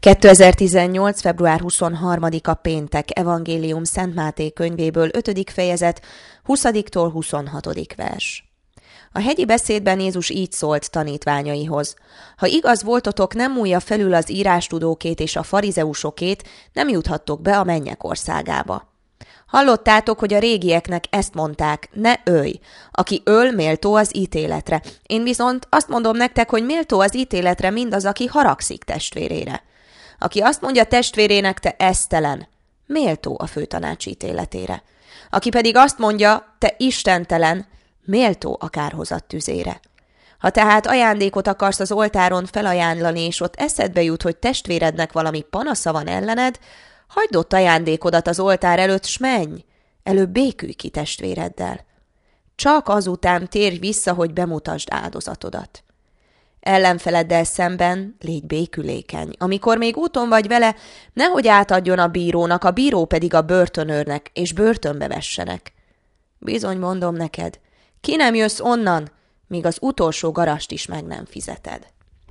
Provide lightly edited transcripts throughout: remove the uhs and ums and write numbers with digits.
2018. február 23-a péntek, Evangélium Szent Máté könyvéből 5. fejezet, 20-tól 26. vers. A hegyi beszédben Jézus így szólt tanítványaihoz: ha igaz voltotok, nem múlja felül az írástudókét és a farizeusokét, nem juthattok be a mennyek országába. Hallottátok, hogy a régieknek ezt mondták: ne ölj, aki öl, méltó az ítéletre. Én viszont azt mondom nektek, hogy méltó az ítéletre mindaz, aki haragszik testvérére. Aki azt mondja testvérének: te esztelen, méltó a főtanács ítéletére. Aki pedig azt mondja: te istentelen, méltó a kárhozat tüzére. Ha tehát ajándékot akarsz az oltáron felajánlani, és ott eszedbe jut, hogy testvérednek valami panasza van ellened, hagyd ott ajándékodat az oltár előtt, s menj, előbb békülj ki testvéreddel. Csak azután térj vissza, hogy bemutasd áldozatodat. Ellenfeleddel szemben légy békülékeny. Amikor még úton vagy vele, nehogy átadjon a bírónak, a bíró pedig a börtönőrnek, és börtönbe vessenek. Bizony mondom neked, ki nem jössz onnan, míg az utolsó garast is meg nem fizeted.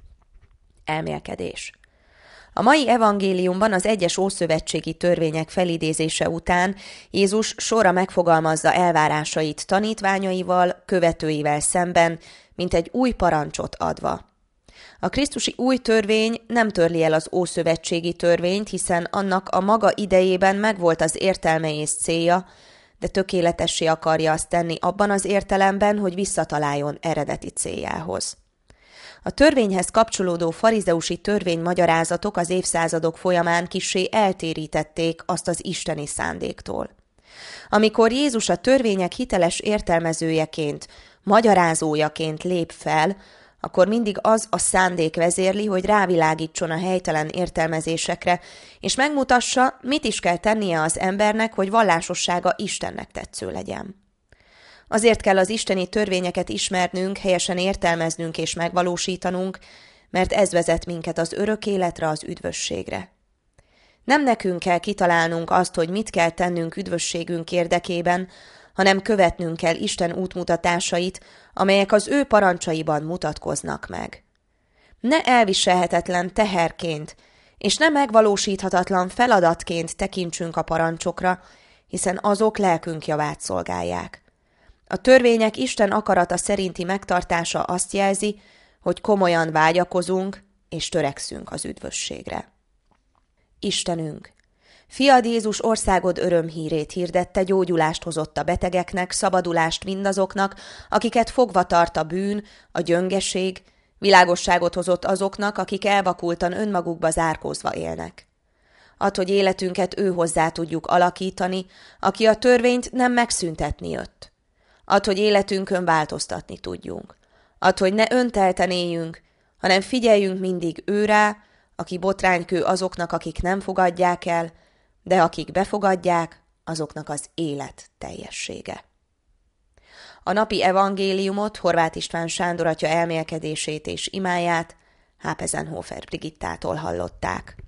Elmélkedés. A mai evangéliumban az egyes ószövetségi törvények felidézése után Jézus sorra megfogalmazza elvárásait tanítványaival, követőivel szemben, mint egy új parancsot adva. A krisztusi új törvény nem törli el az ószövetségi törvényt, hiszen annak a maga idejében megvolt az értelme és célja, de tökéletessé akarja azt tenni abban az értelemben, hogy visszataláljon eredeti céljához. A törvényhez kapcsolódó farizeusi törvénymagyarázatok az évszázadok folyamán kissé eltérítették azt az isteni szándéktól. Amikor Jézus a törvények hiteles értelmezőjeként, magyarázójaként lép fel, akkor mindig az a szándék vezérli, hogy rávilágítson a helytelen értelmezésekre, és megmutassa, mit is kell tennie az embernek, hogy vallásossága Istennek tetsző legyen. Azért kell az isteni törvényeket ismernünk, helyesen értelmeznünk és megvalósítanunk, mert ez vezet minket az örök életre, az üdvösségre. Nem nekünk kell kitalálnunk azt, hogy mit kell tennünk üdvösségünk érdekében, hanem követnünk kell Isten útmutatásait, amelyek az ő parancsaiban mutatkoznak meg. Ne elviselhetetlen teherként, és ne megvalósíthatatlan feladatként tekintsünk a parancsokra, hiszen azok lelkünk javát szolgálják. A törvények Isten akarata szerinti megtartása azt jelzi, hogy komolyan vágyakozunk és törekszünk az üdvösségre. Istenünk, Fiad Jézus országod örömhírét hirdette, gyógyulást hozott a betegeknek, szabadulást mindazoknak, akiket fogva tart a bűn, a gyöngeség, világosságot hozott azoknak, akik elvakultan önmagukba zárkózva élnek. Add, hogy életünket ő hozzá tudjuk alakítani, aki a törvényt nem megszüntetni jött. Add, hogy életünkön változtatni tudjunk. Add, hogy ne öntelten éljünk, hanem figyeljünk mindig őrá, aki botránykő azoknak, akik nem fogadják el, de akik befogadják, azoknak az élet teljessége. A napi evangéliumot, Horváth István Sándor atya elmélkedését és imáját Hápezenhofer Brigittától hallották.